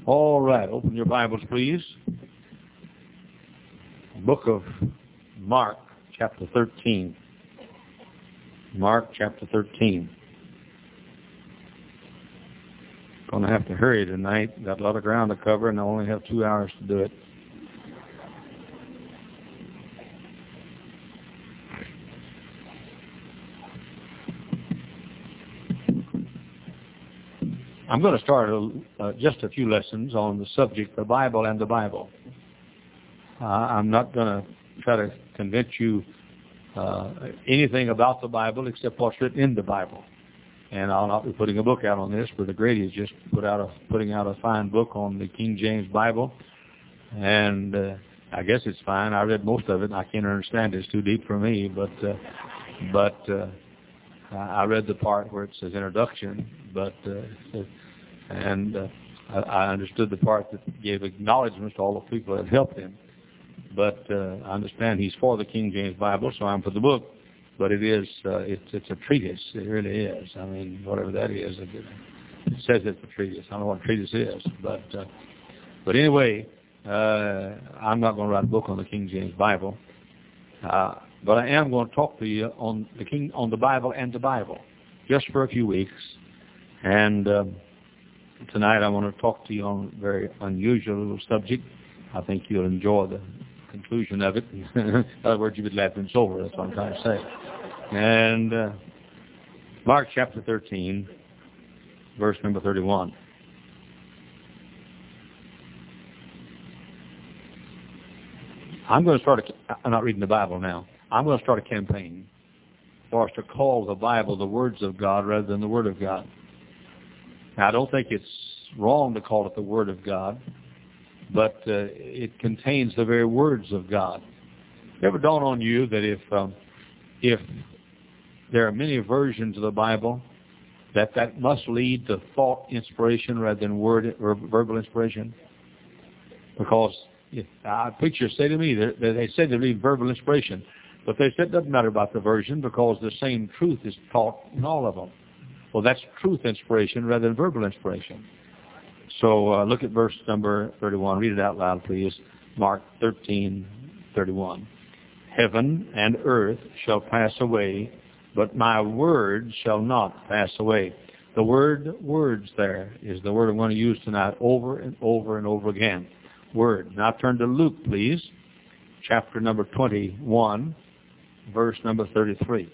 All right, open your Bibles, please. Book of Mark, chapter 13. Mark, chapter 13. Going to have to hurry tonight. Got a lot of ground to cover, and I only have 2 hours to do it. I'm going to start just a few lessons on the subject, the Bible and the Bible. I'm not going to try to convince you anything about the Bible except what's written in the Bible. And I'll not be putting a book out on this, but Grady is just putting out a fine book on the King James Bible. And I guess it's fine. I read most of it, and I can't understand it. It's too deep for me. But I read the part where it says introduction, I understood the part that gave acknowledgments to all the people that helped him. But I understand he's for the King James Bible, so I'm for the book. But it's a treatise. It really is. I mean, whatever that is, it says it's a treatise. I don't know what a treatise is, but anyway, I'm not going to write a book on the King James Bible. But I am going to talk to you on the Bible and the Bible, just for a few weeks. And tonight I want to talk to you on a very unusual little subject. I think you'll enjoy the conclusion of it. In other words, you'll be glad when it's over. That's what I'm trying to say. And Mark chapter 13, verse number 31. I'm going to I'm not reading the Bible now. I'm going to start a campaign for us to call the Bible the words of God rather than the Word of God. Now, I don't think it's wrong to call it the Word of God, but it contains the very words of God. Ever dawn on you that if there are many versions of the Bible, that must lead to thought inspiration rather than word or verbal inspiration? Because preachers say to me that they say they believe verbal inspiration, but they said it doesn't matter about the version because the same truth is taught in all of them. Well, that's truth inspiration rather than verbal inspiration. So look at verse number 31. Read it out loud, please. Mark 13:31. Heaven and earth shall pass away, but my word shall not pass away. The word words there is the word I'm going to use tonight over and over and over again. Word. Now turn to Luke, please. Chapter number 21, verse number 33.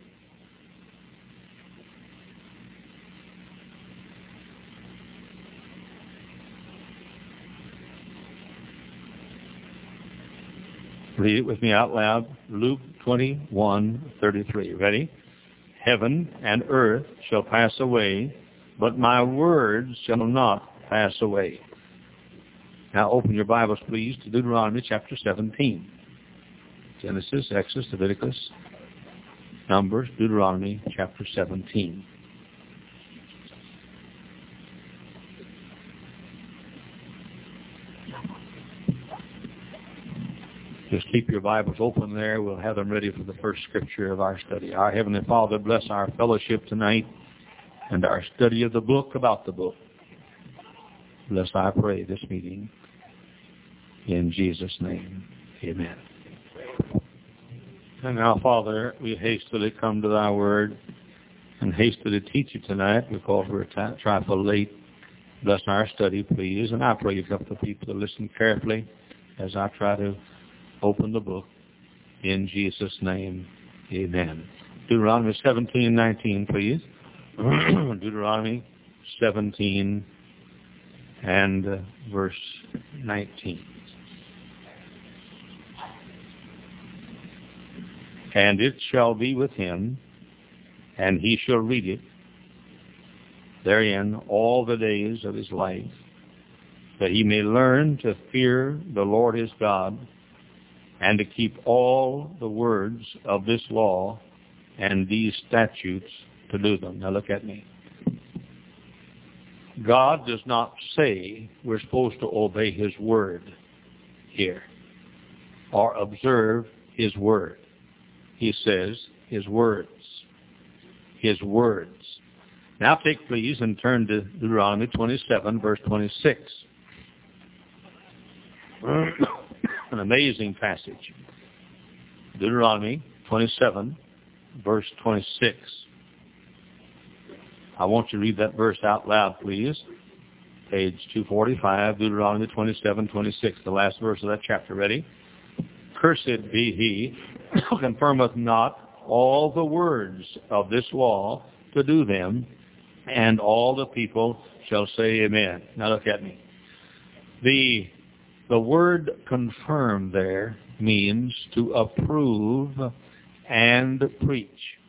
Read it with me out loud. Luke 21:33. Ready? Heaven and earth shall pass away, but my words shall not pass away. Now open your Bibles, please, to Deuteronomy chapter 17. Genesis, Exodus, Leviticus, Numbers, Deuteronomy chapter 17. Just keep your Bibles open there. We'll have them ready for the first scripture of our study. Our Heavenly Father, bless our fellowship tonight and our study of the book about the book. Bless, I pray, this meeting. In Jesus' name, amen. And now, Father, we hastily come to thy word and hastily teach you tonight because we're a trifle late. Bless our study, please. And I pray you help the people to listen carefully as I try to open the book. In Jesus' name, amen. Deuteronomy 17:19, please. Deuteronomy 17 and verse 19. And it shall be with him, and he shall read it therein all the days of his life, that he may learn to fear the Lord his God, and to keep all the words of this law and these statutes to do them. Now look at me. God does not say we're supposed to obey his word here or observe his word. He says his words. His words. Now take please and turn to Deuteronomy 27, verse 26. An amazing passage. Deuteronomy 27, verse 26. I want you to read that verse out loud, please. Page 245, Deuteronomy 27, 26, the last verse of that chapter. Ready? Cursed be he who confirmeth not all the words of this law to do them, and all the people shall say amen. Now look at me. The word confirm there means to approve and preach.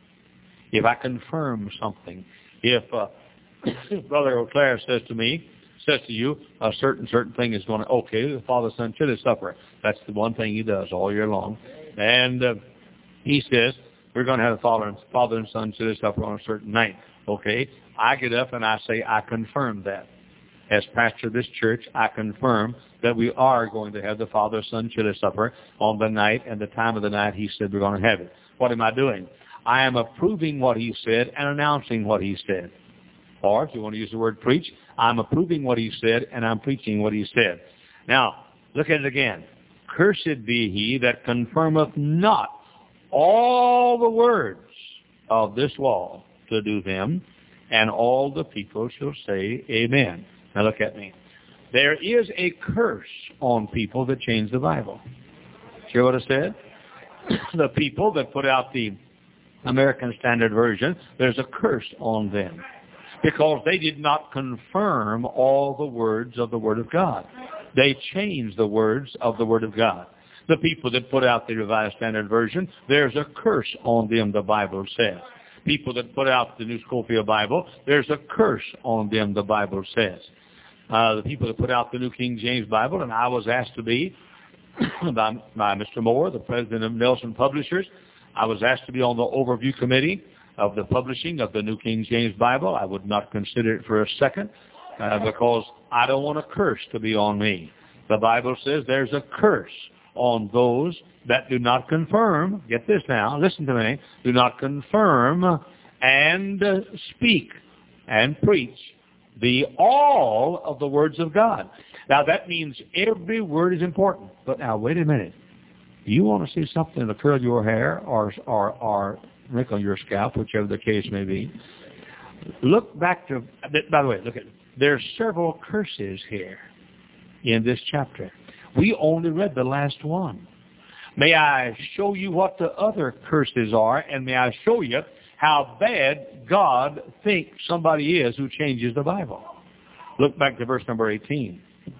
If I confirm something, if Brother O'Clair says to you, a certain thing is going to, okay, the Father, Son, Chili Supper. That's the one thing he does all year long. And he says, we're going to have the Father and Son Chili Supper on a certain night. Okay, I get up and I say, I confirm that. As pastor of this church, I confirm that we are going to have the Father, Son, Chili Supper on the night and the time of the night he said we're going to have it. What am I doing? I am approving what he said and announcing what he said. Or, if you want to use the word preach, I'm approving what he said and I'm preaching what he said. Now, look at it again. Cursed be he that confirmeth not all the words of this law to do them, and all the people shall say amen. Now look at me. There is a curse on people that change the Bible. Hear what I said? The people that put out the American Standard Version, there's a curse on them because they did not confirm all the words of the Word of God. They changed the words of the Word of God. The people that put out the Revised Standard Version, there's a curse on them, the Bible says. People that put out the New Scofield Bible, there's a curse on them, the Bible says. The people that put out the New King James Bible, and I was asked to be, by Mr. Moore, the president of Nelson Publishers, I was asked to be on the overview committee of the publishing of the New King James Bible. I would not consider it for a second because I don't want a curse to be on me. The Bible says there's a curse on those that do not confirm, get this now, listen to me, do not confirm and speak and preach the all of the words of God. Now that means every word is important. But now wait a minute. You want to see something to curl your hair or wrinkle your scalp, whichever the case may be. Look back to, by the way, look at, there's several curses here in this chapter. We only read the last one. May I show you what the other curses are, and may I show you how bad God thinks somebody is who changes the Bible. Look back to verse number 18.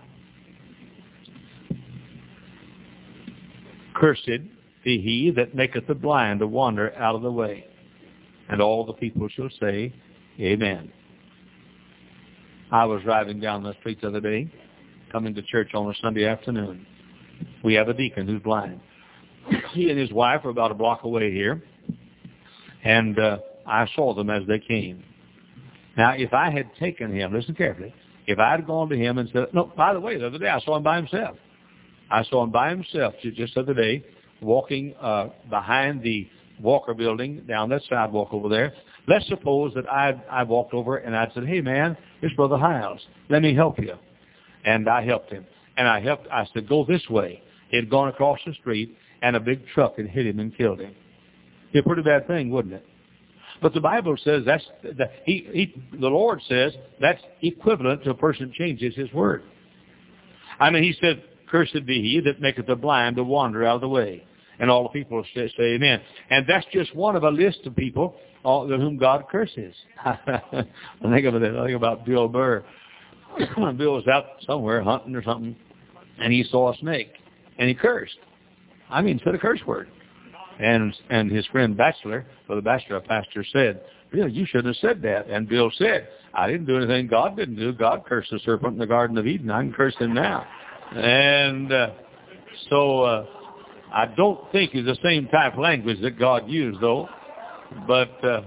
Cursed be he that maketh the blind to wander out of the way, and all the people shall say, amen. I was driving down the street the other day, coming to church on a Sunday afternoon. We have a deacon who's blind. He and his wife are about a block away here, and I saw them as they came. Now, if I had taken him, listen carefully, if I had gone to him and said, no, by the way, the other day I saw him by himself. I saw him by himself just the other day, walking behind the Walker building, down that sidewalk over there. Let's suppose that I walked over and I said, hey, man, it's Brother Hiles. Let me help you. And I helped him. And I said, go this way. He had gone across the street, and a big truck had hit him and killed him. It'd be a pretty bad thing, wouldn't it? But the Bible says the Lord says that's equivalent to a person changes his word. I mean, he said, cursed be he that maketh the blind to wander out of the way. And all the people say amen. And that's just one of a list of people whom God curses. I think about Bill Burr. Bill was out somewhere hunting or something, and he saw a snake, and he cursed. I mean, said a curse word. And his friend Batchelor, for the Batchelor pastor, said, Bill, you shouldn't have said that. And Bill said, I didn't do anything God didn't do. God cursed the serpent in the Garden of Eden. I can curse him now. And so I don't think it's the same type of language that God used, though. But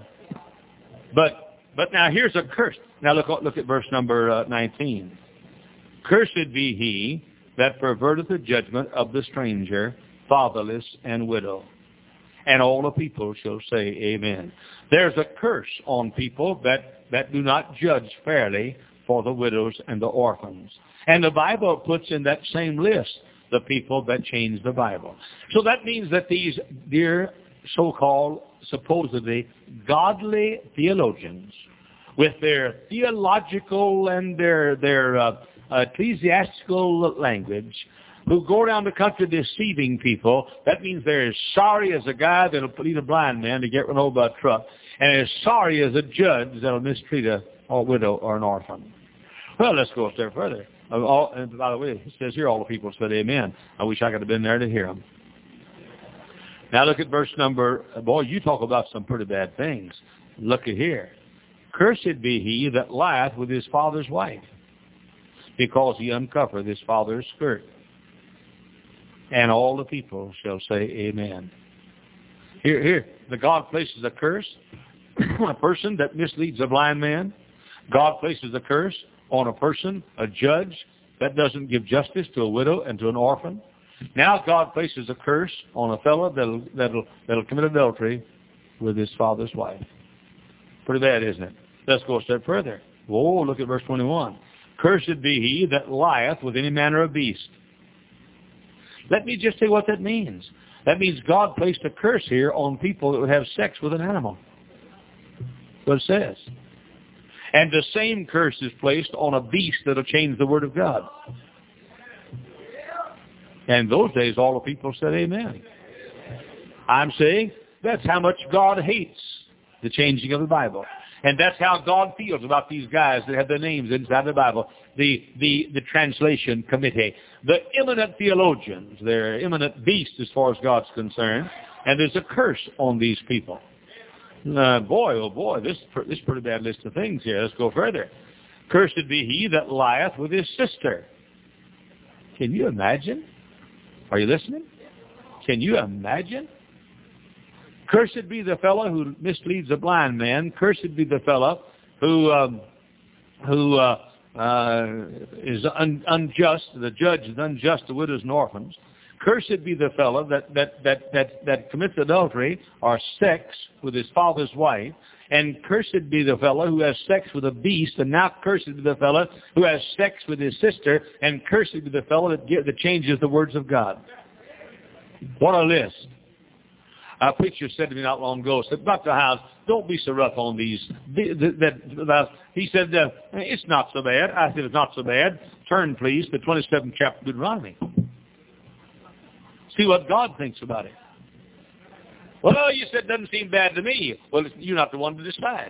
now here's a curse. Now look at verse number 19. Cursed be he that perverteth the judgment of the stranger, fatherless, and widow. And all the people shall say amen. There's a curse on people that do not judge fairly for the widows and the orphans. And the Bible puts in that same list the people that changed the Bible. So that means that these dear so-called, supposedly godly theologians, with their theological and their ecclesiastical language, who go around the country deceiving people, that means they're as sorry as a guy that'll lead a blind man to get run over by a truck, and as sorry as a judge that'll mistreat a widow or an orphan. Well, let's go a step further. And by the way, it says here all the people said amen. I wish I could have been there to hear them. Now look at verse number, boy, you talk about some pretty bad things. Look at here. Cursed be he that lieth with his father's wife, because he uncovereth his father's skirt. And all the people shall say amen. Here, the God places a curse on a person that misleads a blind man. God places a curse on a person, a judge, that doesn't give justice to a widow and to an orphan. Now God places a curse on a fellow that'll commit adultery with his father's wife. Pretty bad, isn't it? Let's go a step further. Whoa, look at verse 21. Cursed be he that lieth with any manner of beast. Let me just say what that means. That means God placed a curse here on people that would have sex with an animal. That's what it says. And the same curse is placed on a beast that'll change the Word of God. And in those days, all the people said amen. I'm saying that's how much God hates the changing of the Bible. And that's how God feels about these guys that have their names inside the Bible. The translation committee. The eminent theologians. They're eminent beasts as far as God's concerned. And there's a curse on these people. Boy, oh boy, this is a pretty bad list of things here. Let's go further. Cursed be he that lieth with his sister. Can you imagine? Are you listening? Can you imagine? Cursed be the fellow who misleads a blind man. Cursed be the fellow who is unjust. The judge is unjust to widows and orphans. Cursed be the fellow that commits adultery or sex with his father's wife. And cursed be the fellow who has sex with a beast. And now cursed be the fellow who has sex with his sister. And cursed be the fellow that changes the words of God. What a list. A preacher said to me not long ago, said, Dr. House, don't be so rough on these. He said, it's not so bad. I said, it's not so bad. Turn, please, to the 27th chapter of Deuteronomy. See what God thinks about it. Well, you said it doesn't seem bad to me. Well, you're not the one to decide.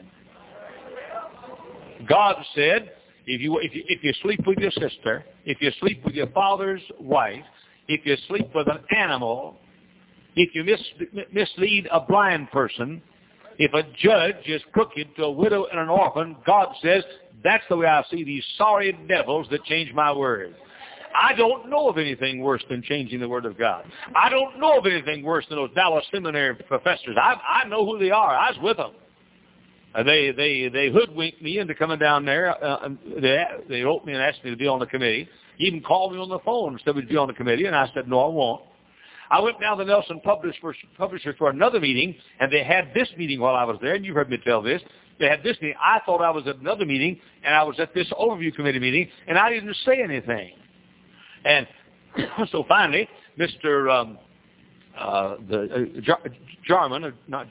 God said, if you sleep with your sister, if you sleep with your father's wife, if you sleep with an animal, if you mislead a blind person, if a judge is crooked to a widow and an orphan, God says, that's the way I see these sorry devils that change my word. I don't know of anything worse than changing the Word of God. I don't know of anything worse than those Dallas Seminary professors. I know who they are. I was with them. They hoodwinked me into coming down there. They wrote me and asked me to be on the committee. Even called me on the phone and said we'd be on the committee, and I said, no, I won't. I went down to Nelson Publishers for another meeting, and they had this meeting while I was there, and you've heard me tell this. They had this meeting. I thought I was at another meeting, and I was at this overview committee meeting, and I didn't say anything. And so finally, Mr. Jarman,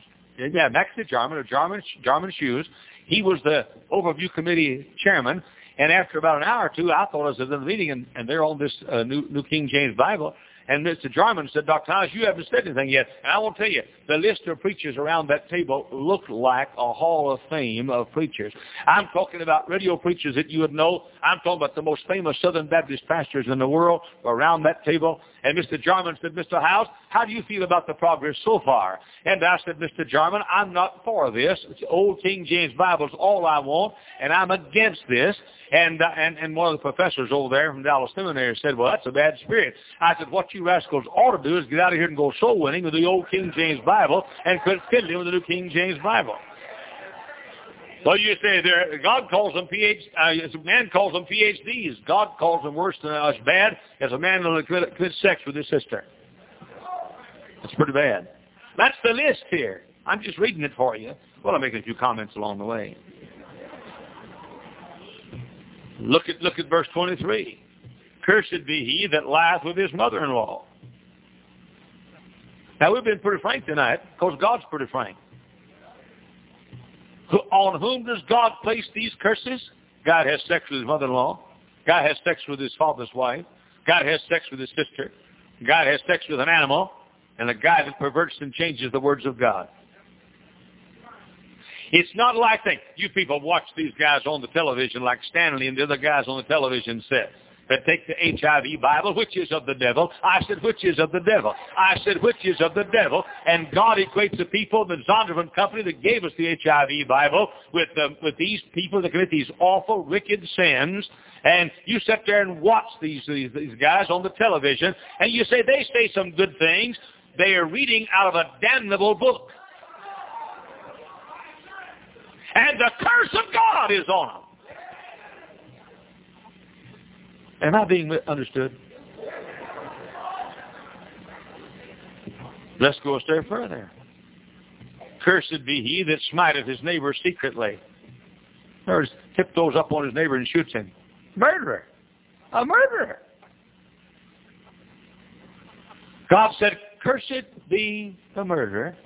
Jarman Shoes, he was the overview committee chairman. And after about an hour or two, I thought I was at the meeting, and they're on this New King James Bible. And Mr. Jarman said, Dr. House, you haven't said anything yet. And I will tell you, the list of preachers around that table looked like a hall of fame of preachers. I'm talking about radio preachers that you would know. I'm talking about the most famous Southern Baptist pastors in the world around that table. And Mr. Jarman said, Mr. House, how do you feel about the progress so far? And I said, Mr. Jarman, I'm not for this. It's Old King James Bible is all I want, and I'm against this. And one of the professors over there from Dallas Seminary said, well, that's a bad spirit. I said, what you rascals ought to do is get out of here and go soul winning with the Old King James Bible and quit fiddling with the New King James Bible. Well, you say there, God calls them man calls them PhDs. God calls them worse than as bad as a man who commits sex with his sister. That's pretty bad. That's the list here. I'm just reading it for you. Well, I'm making a few comments along the way. Look at verse 23. Cursed be he that lieth with his mother-in-law. Now, we've been pretty frank tonight, because God's pretty frank. On whom does God place these curses? God has sex with his mother-in-law. God has sex with his father's wife. God has sex with his sister. God has sex with an animal. And a guy that perverts and changes the words of God. It's not like you people watch these guys on the television like Stanley and the other guys on the television said. That take the HIV Bible, which is of the devil. I said, which is of the devil. I said, which is of the devil. And God equates the people, the Zondervan Company that gave us the HIV Bible, with these people that commit these awful, wicked sins. And you sit there and watch these guys on the television, and you say, they say some good things. They are reading out of a damnable book. And the curse of God is on them. Am I being understood? Let's go a step further. Cursed be he that smiteth his neighbor secretly. Or tiptoes up on his neighbor and shoots him. Murderer. A murderer. God said, cursed be the murderer.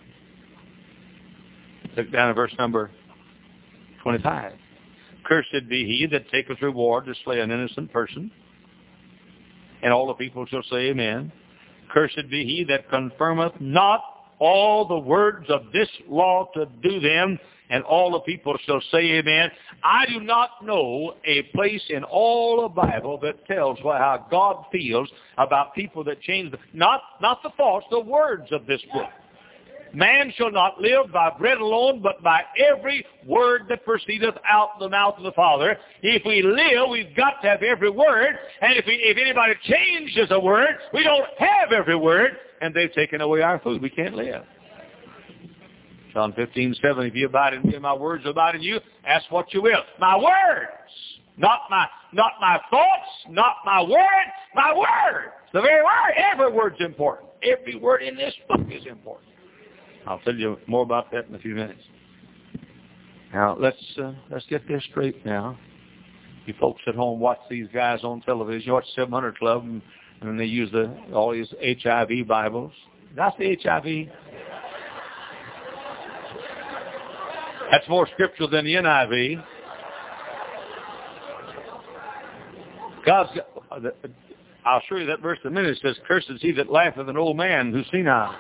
Look down at verse number 25. Cursed be he that taketh reward to slay an innocent person. And all the people shall say amen. Cursed be he that confirmeth not all the words of this law to do them. And all the people shall say amen. I do not know a place in all the Bible that tells how God feels about people that change, not the thoughts, the words of this book. Man shall not live by bread alone, but by every word that proceedeth out of the mouth of the Father. If we live, we've got to have every word. And if anybody changes a word, we don't have every word. And they've taken away our food. We can't live. John 15:7, if you abide in me and my words abide in you, ask what you will. My words, not my thoughts, not my words, my words. The very word. Every word's important. Every word in this book is important. I'll tell you more about that in a few minutes. Now, let's get this straight now. You folks at home watch these guys on television, watch 700 Club, and they use all these HIV Bibles. That's the HIV. That's more scriptural than the NIV. I'll show you that verse in a minute. It says, cursed is he that laugheth an old man who's senile.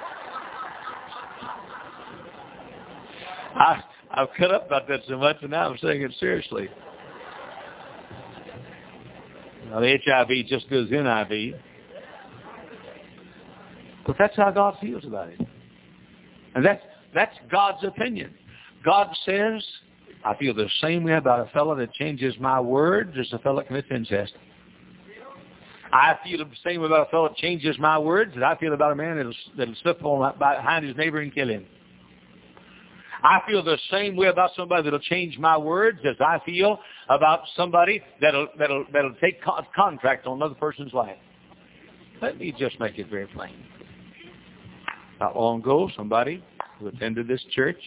I've cut up about that so much, and now I'm saying it seriously. Now, the HIV just goes NIV. But that's how God feels about it. And that's God's opinion. God says, I feel the same way about a fellow that changes my words as a fellow that commits incest. I feel the same way about a fellow that changes my words as I feel about a man that'll slip on behind his neighbor and kill him. I feel the same way about somebody that'll change my words as I feel about somebody that'll take contract on another person's life. Let me just make it very plain. Not long ago, somebody who attended this church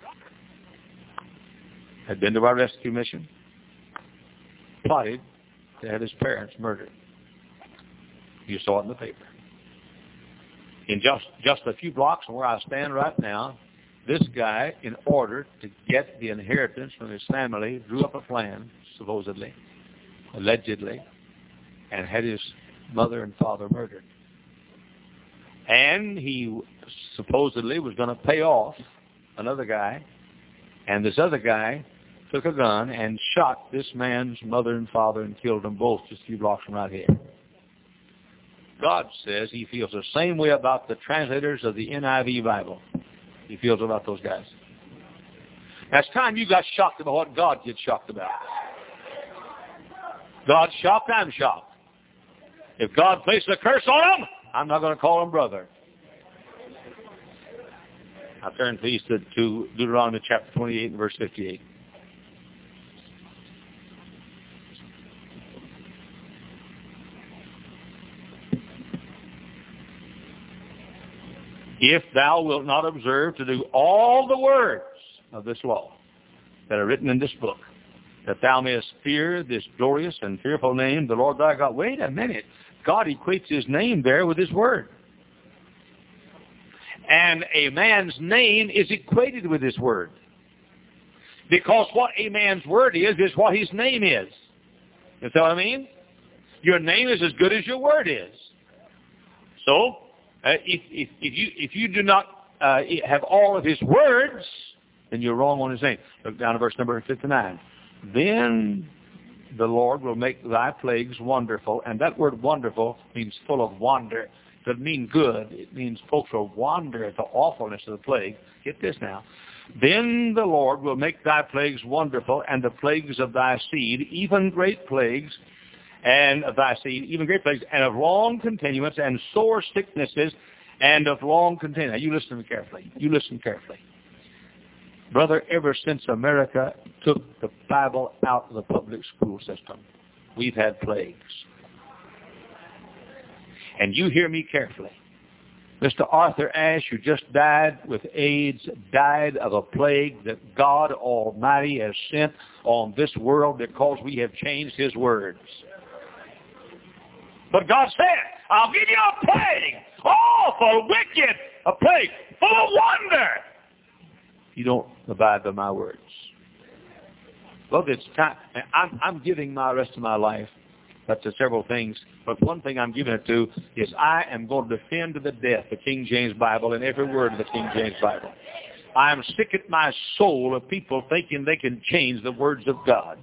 had been to our rescue mission, plotted to have his parents murdered. You saw it in the paper. In just a few blocks from where I stand right now, this guy, in order to get the inheritance from his family, drew up a plan, supposedly, allegedly, and had his mother and father murdered. And he supposedly was going to pay off another guy, and this other guy took a gun and shot this man's mother and father and killed them both just a few blocks from right here. God says he feels the same way about the translators of the NIV Bible. He feels about those guys. Now, it's time you got shocked about what God gets shocked about. God's shocked, I'm shocked. If God places a curse on them, I'm not going to call him brother. I'll turn please to Deuteronomy chapter 28 and verse 58. If thou wilt not observe to do all the words of this law that are written in this book, that thou mayest fear this glorious and fearful name, the Lord thy God. Wait a minute. God equates his name there with his word. And a man's name is equated with his word. Because what a man's word is what his name is. You see what I mean? Your name is as good as your word is. So, if you do not have all of his words, then you're wrong on his name. Look down to verse number 59. Then the Lord will make thy plagues wonderful. And that word wonderful means full of wonder. It doesn't mean good. It means folks will wonder at the awfulness of the plague. Get this now. Then the Lord will make thy plagues wonderful, and the plagues of thy seed, even great plagues, and of thy seed, even great plagues, and of long continuance, and sore sicknesses, and of long continuance. Now, you listen carefully. You listen carefully. Brother, ever since America took the Bible out of the public school system, we've had plagues. And you hear me carefully. Mr. Arthur Ashe, who just died with AIDS, died of a plague that God Almighty has sent on this world because we have changed his words. But God said, I'll give you a plague, awful, wicked, a plague full of wonder. You don't abide by my words. Look, it's time. I'm giving my rest of my life to several things, but one thing I'm giving it to is I am going to defend to the death the King James Bible and every word of the King James Bible. I am sick at my soul of people thinking they can change the words of God.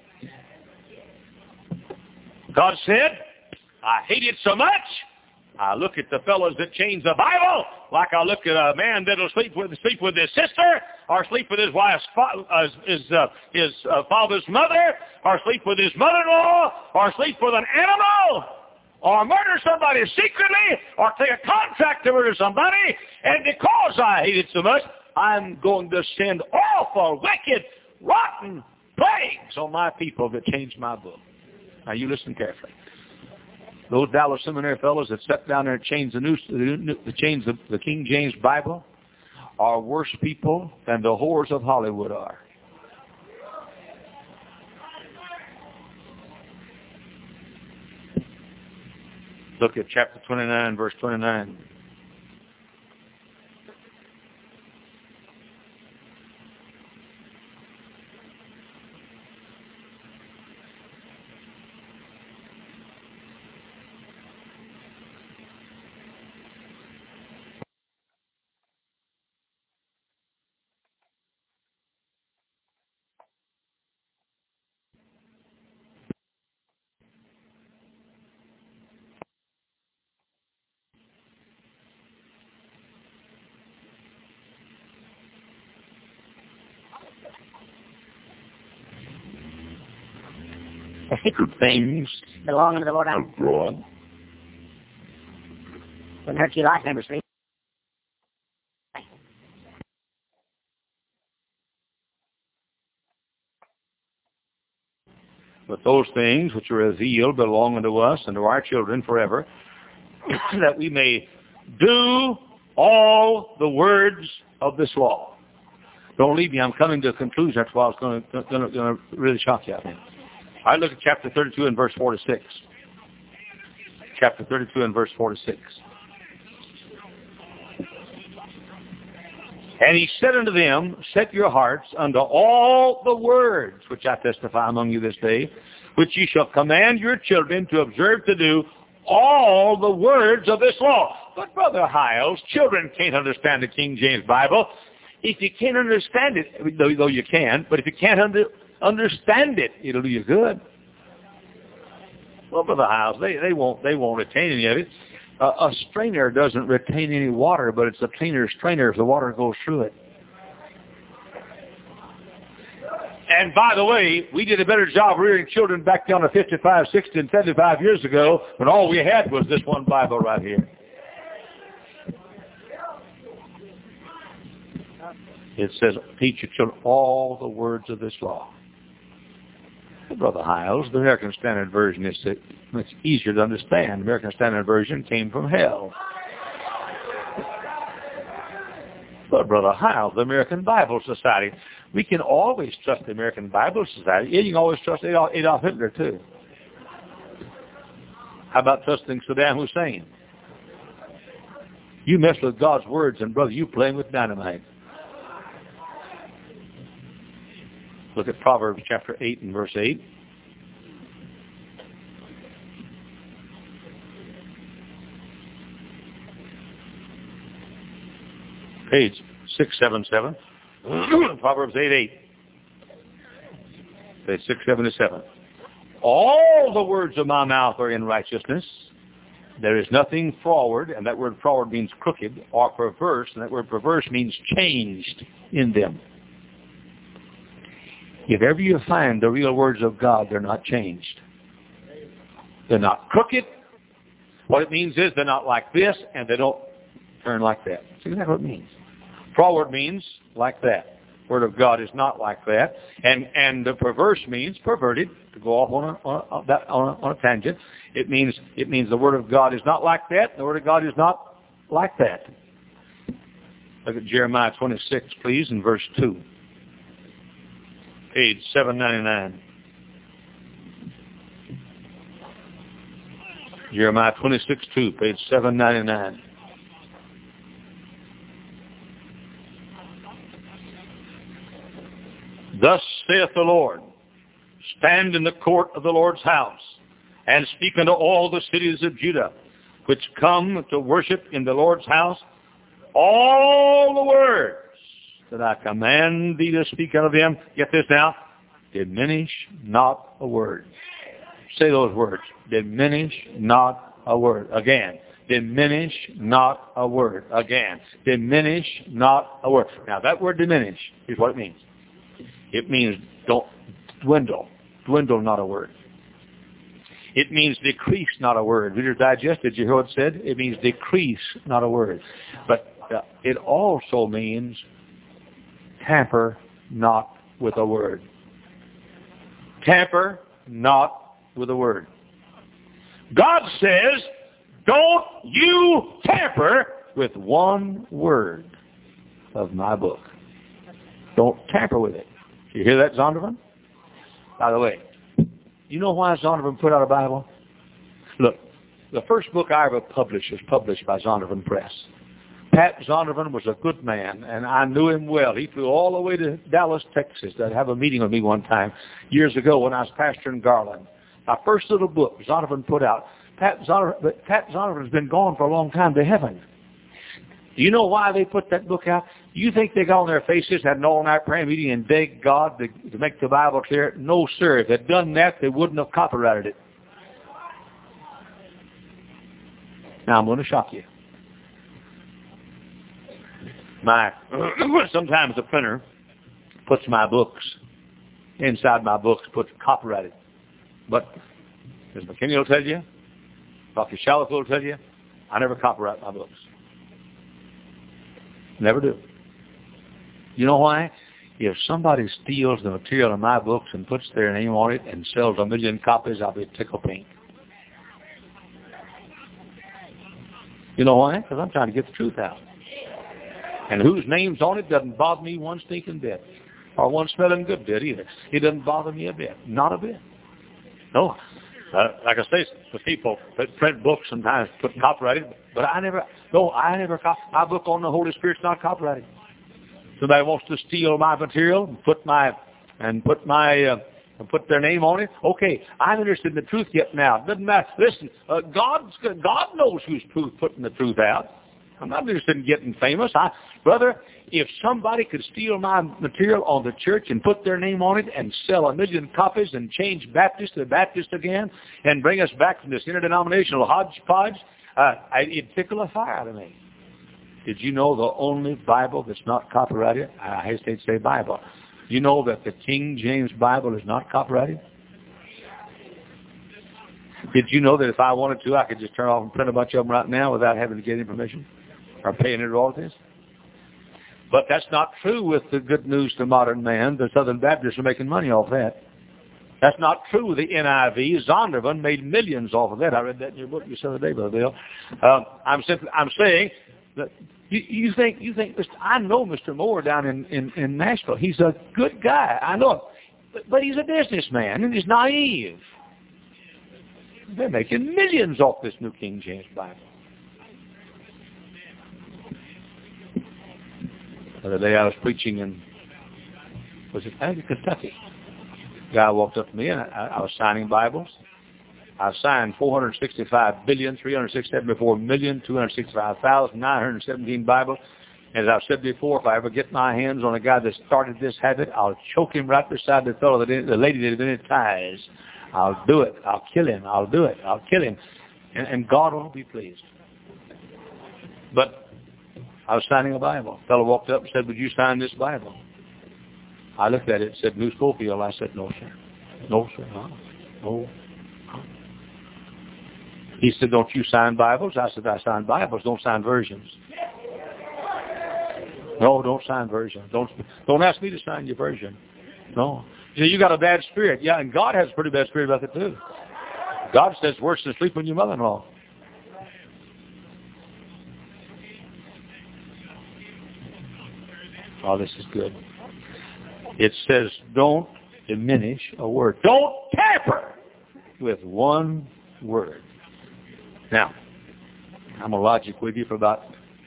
God said, I hate it so much, I look at the fellows that change the Bible like I look at a man that'll sleep with his sister, or sleep with his wife's father's mother, or sleep with his mother-in-law, or sleep with an animal, or murder somebody secretly, or take a contract to murder somebody. And because I hate it so much, I'm going to send awful, wicked, rotten plagues on my people that change my book. Now you listen carefully. Those Dallas Seminary fellows that sat down there and changed the King James Bible are worse people than the whores of Hollywood are. Look at chapter 29, verse 29. Things belong unto the Lord our God. Wouldn't hurt your life, number 3. But those things which are revealed belong unto us and to our children forever, that we may do all the words of this law. Don't leave me. I'm coming to a conclusion. That's why I was going to really shock you, I think. I look at chapter 32 and verse 4 to 6. Chapter 32 and verse 4 to 6. And he said unto them, set your hearts unto all the words which I testify among you this day, which ye shall command your children to observe to do all the words of this law. But Brother Hiles, children can't understand the King James Bible. If you can't understand it, though you can, but if you can't understand it, it'll do you good. Well, Brother Hiles, they won't retain any of it. A strainer doesn't retain any water, but it's a cleaner strainer if the water goes through it. And by the way, we did a better job rearing children back down to 55, 60, and 75 years ago when all we had was this one Bible right here. It says, teach your children all the words of this law. Brother Hiles, the American Standard Version is much easier to understand. The American Standard Version came from hell. Well, Brother Hyle, the American Bible Society. We can always trust the American Bible Society. Yeah, you can always trust Adolf Hitler, too. How about trusting Saddam Hussein? You mess with God's words, and brother, you playing with dynamite. Look at Proverbs chapter 8 and verse 8. Page 677. Proverbs 8:8. Page 677. All the words of my mouth are in righteousness. There is nothing froward, and that word froward means crooked, or perverse, and that word perverse means changed in them. If ever you find the real words of God, they're not changed. They're not crooked. What it means is they're not like this, and they don't turn like that. That's exactly what it means. Froward means like that. Word of God is not like that. And the perverse means perverted, to go off on a tangent. It means the Word of God is not like that. The Word of God is not like that. Look at Jeremiah 26, please, in verse 2. Page 799. Jeremiah 26:2, page 799. Thus saith the Lord, stand in the court of the Lord's house, and speak unto all the cities of Judah, which come to worship in the Lord's house, all the words that I command thee to speak unto them. Get this now. Diminish not a word. Say those words. Diminish not a word. Again. Diminish not a word. Again. Diminish not a word. Now that word diminish is what it means. It means don't dwindle. Dwindle not a word. It means decrease not a word. Reader's Digest, did you hear what it said? It means decrease not a word. But it also means tamper not with a word. Tamper not with a word. God says, don't you tamper with one word of my book. Don't tamper with it. You hear that, Zondervan? By the way, you know why Zondervan put out a Bible? Look, the first book I ever published was published by Zondervan Press. Pat Zondervan was a good man, and I knew him well. He flew all the way to Dallas, Texas to have a meeting with me one time years ago when I was pastoring Garland. My first little book, Zondervan put out. Pat Zondervan's been gone for a long time to heaven. Do you know why they put that book out? You think they got on their faces, had an all-night prayer meeting, and begged God to make the Bible clear? No, sir. If they'd done that, they wouldn't have copyrighted it. Now, I'm going to shock you. Sometimes the printer puts my books, inside my books, puts copyrighted. But, as McKinney will tell you, Dr. Shallow will tell you, I never copyright my books. Never do. You know why? If somebody steals the material in my books and puts their name on it and sells 1 million copies, I'll be tickled pink. You know why? Because I'm trying to get the truth out. And whose name's on it doesn't bother me one stinking bit. Or one smelling good bit either. It doesn't bother me a bit. Not a bit. No. Like I say, the people that print books sometimes put copyrighted, but I never my book on the Holy Spirit's not copyrighted. Somebody wants to steal my material and put their name on it. Okay, I'm interested in the truth yet now. It doesn't matter. Listen, God knows who's putting the truth out. I'm not interested in getting famous. Brother, if somebody could steal my material on the church and put their name on it and sell 1 million copies and change Baptist to Baptist again and bring us back from this interdenominational hodgepodge, it'd tickle a fire to me. Did you know the only Bible that's not copyrighted? I hesitate to say Bible. You know that the King James Bible is not copyrighted? Did you know that if I wanted to, I could just turn off and print a bunch of them right now without having to get any permission or paying any royalties? But that's not true with the good news to modern man. The Southern Baptists are making money off that. That's not true with the NIV. Zondervan made millions off of that. I read that in your book the other day, Brother Bill. I'm saying that You think, I know Mr. Moore down in Nashville. He's a good guy. I know him. But he's a businessman, and he's naive. They're making millions off this New King James Bible. The other day I was preaching in, Kentucky? A guy walked up to me, and I was signing Bibles. I signed 465,374,265,917 Bibles. As I've said before, if I ever get my hands on a guy that started this habit, I'll choke him right beside the fellow, the lady that had been in ties. I'll do it. I'll kill him. I'll do it. I'll kill him. And God will be pleased. But I was signing a Bible. A fellow walked up and said, would you sign this Bible? I looked at it and said, New Schofield. I said, no, sir. No, sir. No. He said, don't you sign Bibles? I said, I sign Bibles. Don't sign versions. No, don't sign versions. Don't ask me to sign your version. No. You got a bad spirit. Yeah, and God has a pretty bad spirit about it too. God says worse than sleep with your mother-in-law. Oh, this is good. It says, don't diminish a word. Don't tamper with one word. Now, I'm going to logic with you for about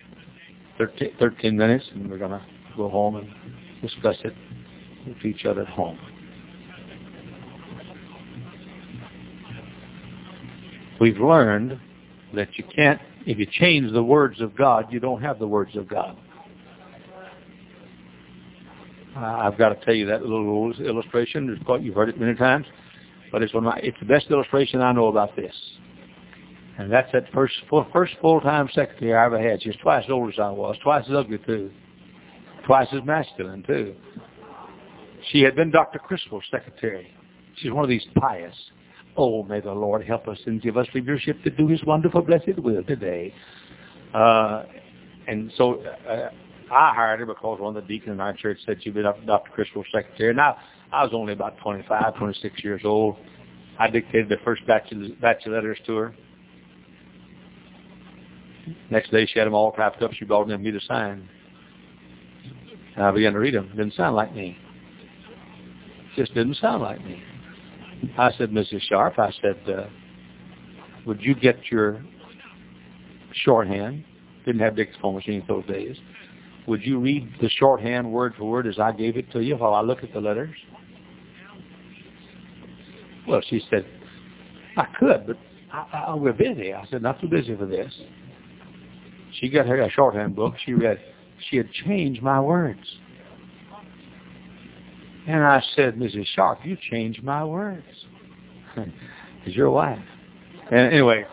13 minutes, and we're going to go home and discuss it with each other at home. We've learned that you can't, if you change the words of God, you don't have the words of God. I've got to tell you that little illustration. You've heard it many times, but it's the best illustration I know about this. And that's that first full-time secretary I ever had. She was twice as old as I was, twice as ugly too, twice as masculine too. She had been Dr. Criswell's secretary. She's one of these pious. Oh, may the Lord help us and give us leadership to do His wonderful blessed will today. And so I hired her because one of the deacons in our church said she'd been Dr. Criswell's secretary. Now, I was only about 25, 26 years old. I dictated the first batch of letters to her. Next day, she had them all typed up. She brought them to me to sign. And I began to read them. Didn't sound like me. Just didn't sound like me. I said, Mrs. Sharp, I said, would you get your shorthand? Didn't have dictaphone machines those days. Would you read the shorthand word for word as I gave it to you while I look at the letters? Well, she said, I could, but we're busy. I said, not too busy for this. She got her a shorthand book. She read. She had changed my words. And I said, Mrs. Sharp, you changed my words. It's your wife. And anyway,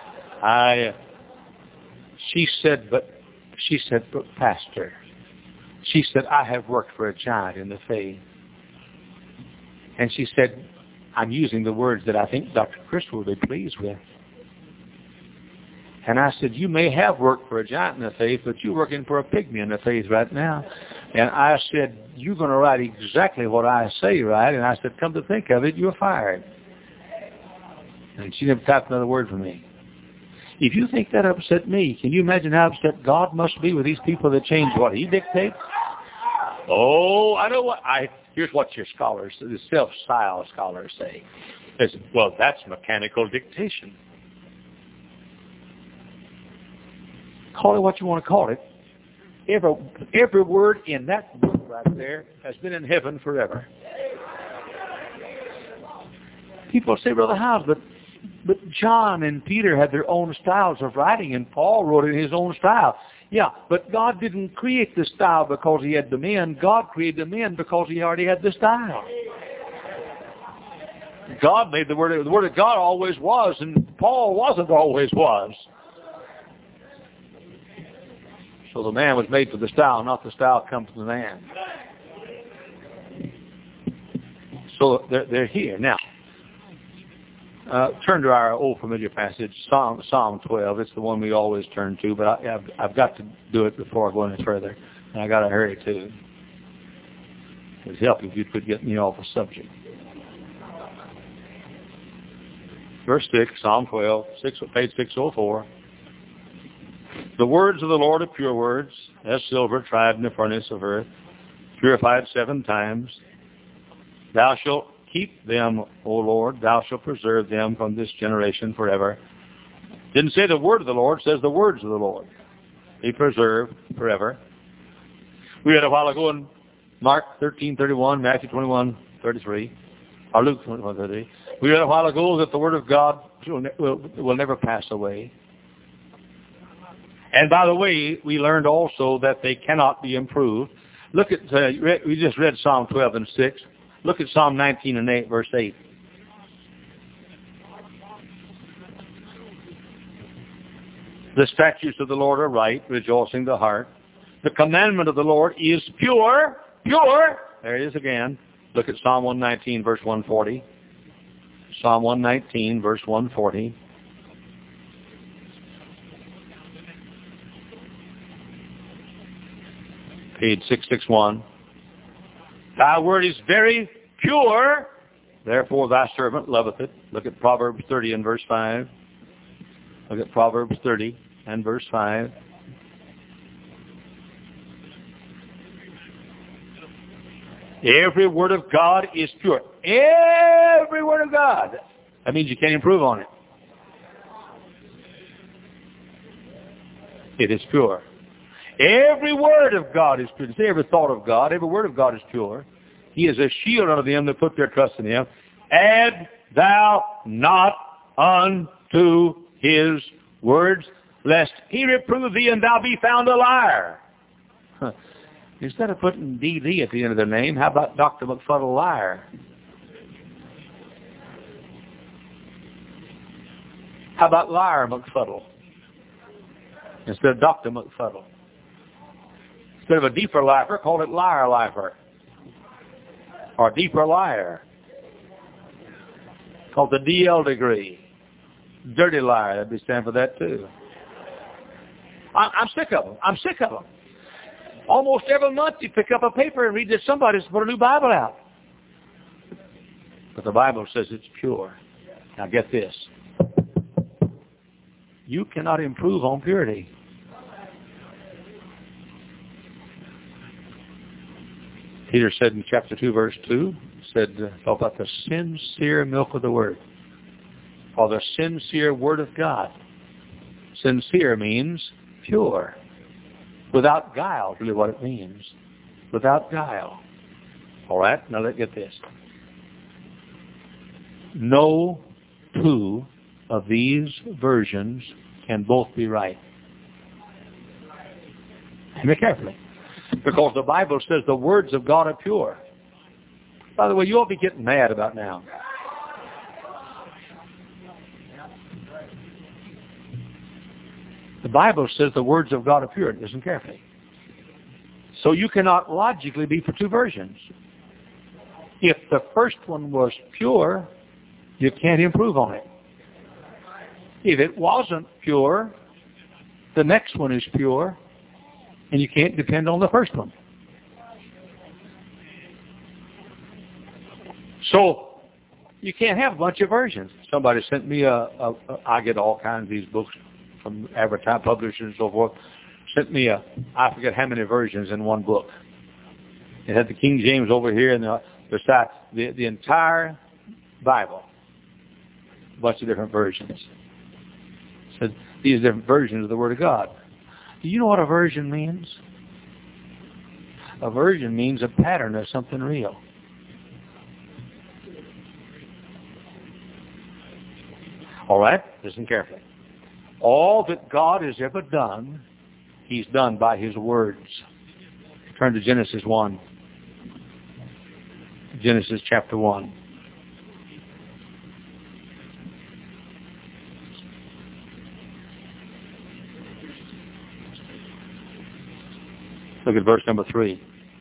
she said, but Pastor, she said, I have worked for a giant in the faith. And she said, I'm using the words that I think Dr. Criswell will be pleased with. And I said, you may have worked for a giant in the faith, but you're working for a pygmy in the faith right now. And I said, you're going to write exactly what I say, right? And I said, come to think of it, you're fired. And she never typed another word for me. If you think that upset me, can you imagine how upset God must be with these people that change what He dictates? Oh, I know what. Here's what your scholars, the self-styled scholars say. They say, well, that's mechanical dictation. Call it what you want to call it. Every word in that book right there has been in heaven forever. People say, Brother Howes, but John and Peter had their own styles of writing, and Paul wrote in his own style. Yeah, but God didn't create the style because He had the men. God created the men because He already had the style. God made the Word of God always was, and Paul wasn't always was. So the man was made for the style, not the style comes from the man. So they're here. Now, turn to our old familiar passage, Psalm 12. It's the one we always turn to, but I've got to do it before I go any further. And I got to hurry too. It would help if you could get me off the subject. Verse 6, Psalm 12, page 604. The words of the Lord are pure words, as silver tried in the furnace of earth, purified 7 times. Thou shalt keep them, O Lord. Thou shalt preserve them from this generation forever. Didn't say the word of the Lord, it says the words of the Lord. Be preserved forever. We read a while ago in Mark 13:31, Matthew 21:33, or Luke 21:33. We read a while ago that the word of God will never pass away. And by the way, we learned also that they cannot be improved. Look at, we just read Psalm 12 and 6. Look at Psalm 19 and 8, verse 8. The statutes of the Lord are right, rejoicing the heart. The commandment of the Lord is pure, pure. There it is again. Look at Psalm 119, verse 140. Psalm 119, verse 140. Page 661. Thy word is very pure, therefore thy servant loveth it. Look at Proverbs 30 and verse 5. Look at Proverbs 30 and verse 5. Every word of God is pure. Every word of God. That means you can't improve on it. It is pure. Every word of God is pure. Say every thought of God, every word of God is pure. He is a shield unto them that put their trust in him. Add thou not unto his words, lest he reprove thee and thou be found a liar. Instead of putting D.D. at the end of their name, how about Dr. McFuddle Liar? How about Liar McFuddle? Instead of Dr. McFuddle. Instead of a deeper lifer, call it Liar Lifer. Or deeper liar. Called the DL degree. Dirty liar, that'd be stand for that too. I'm sick of them. I'm sick of them. Almost every month you pick up a paper and read that somebody's put a new Bible out. But the Bible says it's pure. Now get this. You cannot improve on purity. Peter said in chapter 2, verse 2, talk about the sincere milk of the Word, or the sincere Word of God. Sincere means pure. Without guile, really what it means. Without guile. All right, now let's get this. No two of these versions can both be right. Hear me carefully. Because the Bible says the words of God are pure. By the way, you ought to be getting mad about now. The Bible says the words of God are pure. Listen carefully. So you cannot logically be for two versions. If the first one was pure, you can't improve on it. If it wasn't pure, the next one is pure, and you can't depend on the first one. So you can't have a bunch of versions. Somebody sent me I get all kinds of these books from advertising publishers and so forth. Sent me I forget how many versions in one book. It had the King James over here and beside the entire Bible. A bunch of different versions. Said these different versions of the Word of God. Do you know what a version means? A version means a pattern of something real. All right? Listen carefully. All that God has ever done, He's done by His words. Turn to Genesis 1. Genesis chapter 1. Look at verse number 3.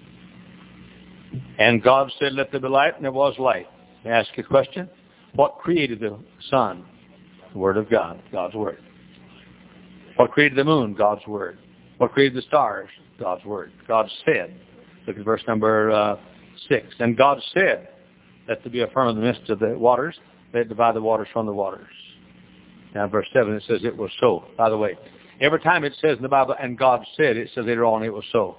And God said, let there be light, and there was light. May I ask you a question? What created the sun? The Word of God, God's Word. What created the moon? God's Word. What created the stars? God's Word. God said. Look at verse number 6. And God said, let there be a firmament in the midst of the waters, let it divide the waters from the waters. Now in verse 7 it says it was so. By the way, Every time it says in the Bible, and God said, it says later on, it was so.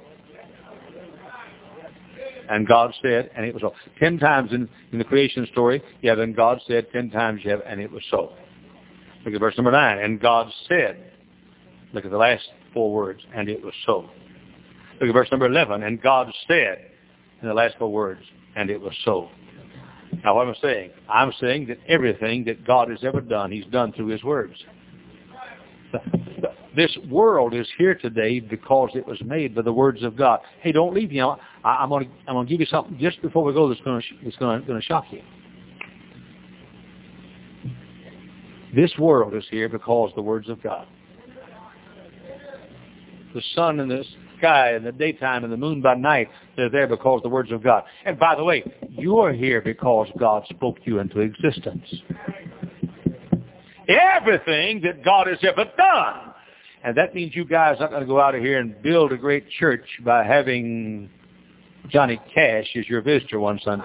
And God said, and it was so. 10 times in the creation story, you have, and God said. 10 times you have, and it was so. Look at verse number 9. And God said. Look at the last 4 words, and it was so. Look at verse number 11. And God said, in the last 4 words, and it was so. Now what am I saying? I'm saying that everything that God has ever done, He's done through His words. This world is here today because it was made by the words of God. Hey, don't leave me. I'm going to give you something just before we go that's going to shock you. This world is here because of the words of God. The sun and the sky in the daytime and the moon by night, they're there because of the words of God. And by the way, you are here because God spoke you into existence. Everything that God has ever done. And that means you guys aren't going to go out of here and build a great church by having Johnny Cash as your visitor one Sunday.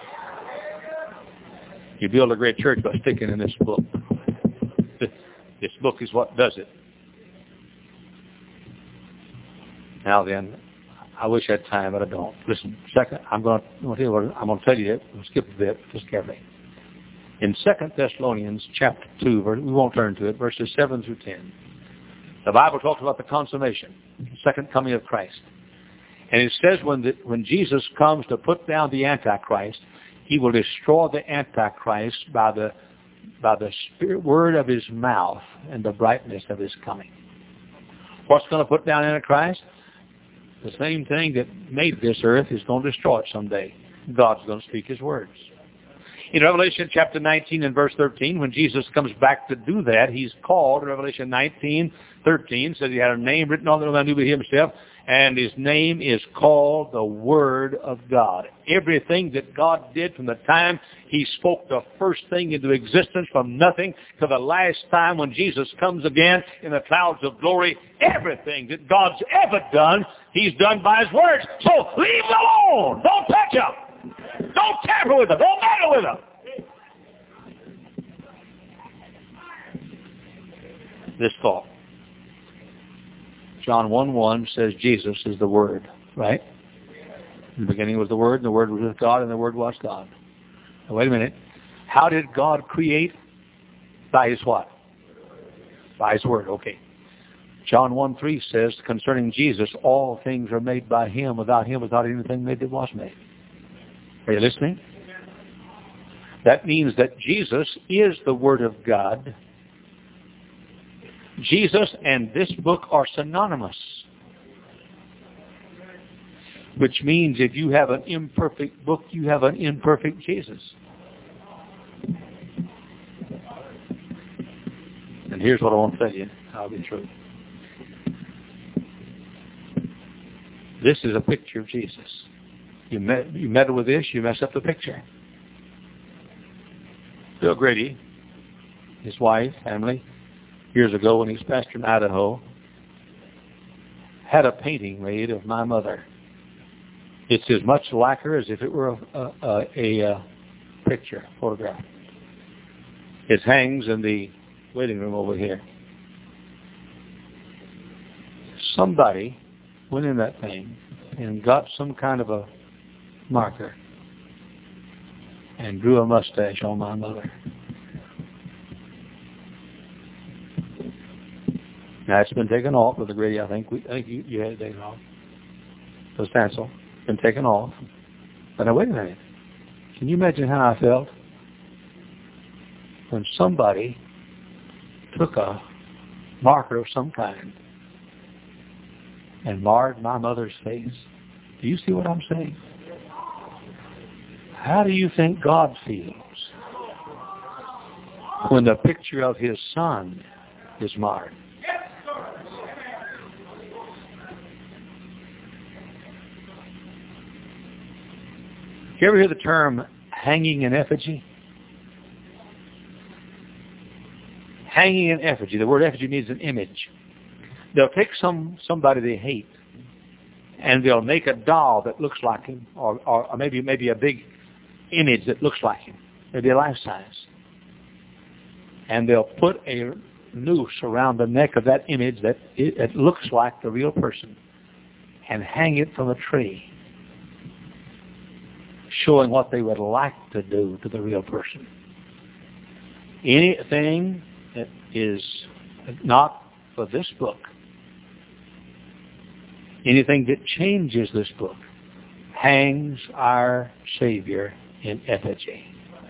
You build a great church by sticking in this book. This book is what does it. Now then, I wish I had time, but I don't. Listen, second, I'm going to tell you it. We'll skip a bit, just carefully. In 2 Thessalonians chapter 2, we won't turn to it, verses 7 through 10. The Bible talks about the consummation, the second coming of Christ. And it says when Jesus comes to put down the Antichrist, He will destroy the Antichrist by the spirit word of His mouth and the brightness of His coming. What's going to put down Antichrist? The same thing that made this earth is going to destroy it someday. God's going to speak His words. In Revelation chapter 19 and verse 13, when Jesus comes back to do that, He's called, Revelation 19:13, says He had a name written on the knew Himself, and His name is called the Word of God. Everything that God did from the time He spoke the first thing into existence from nothing to the last time when Jesus comes again in the clouds of glory, everything that God's ever done, He's done by His words. So leave them alone. Don't touch them. Don't tamper with them. Don't meddle with them. This thought. John 1:1 says Jesus is the Word, right? In the beginning was the Word, and the Word was with God, and the Word was God. Now, wait a minute. How did God create? By His what? By His Word, okay. John 1:3 says concerning Jesus, all things are made by Him. Without Him, without anything made that was made. Are you listening? That means that Jesus is the Word of God. Jesus and this book are synonymous. Which means if you have an imperfect book, you have an imperfect Jesus. And here's what I want to tell you. I'll be through. This is a picture of Jesus. You meddle with this, you mess up the picture. Bill Grady, his wife, family, years ago when he was pastor in Idaho, had a painting made of my mother. It's as much like her as if it were a picture, photograph. It hangs in the waiting room over here. Somebody went in that thing and got some kind of a marker and drew a mustache on my mother. Now it's been taken off with the Grady. I think you had it taken off. The stencil been taken off. But now wait a minute. Can you imagine how I felt when somebody took a marker of some kind and marred my mother's face? Do you see what I'm saying? How do you think God feels when the picture of His Son is marred? You ever hear the term hanging in effigy? Hanging in effigy. The word effigy means an image. They'll take somebody they hate, and they'll make a doll that looks like him, or maybe a big image that looks like him, maybe a life size. And they'll put a noose around the neck of that image that it looks like the real person and hang it from a tree, showing what they would like to do to the real person. Anything that is not for this book, anything that changes this book, hangs our Savior in effigy.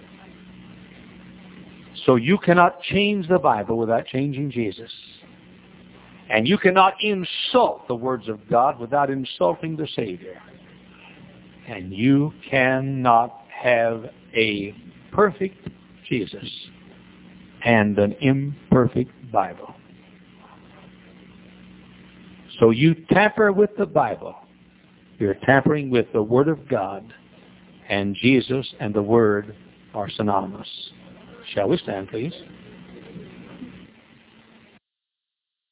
So you cannot change the Bible without changing Jesus. And you cannot insult the words of God without insulting the Savior. And you cannot have a perfect Jesus and an imperfect Bible. So you tamper with the Bible, you're tampering with the Word of God, and Jesus and the Word are synonymous. Shall we stand, please?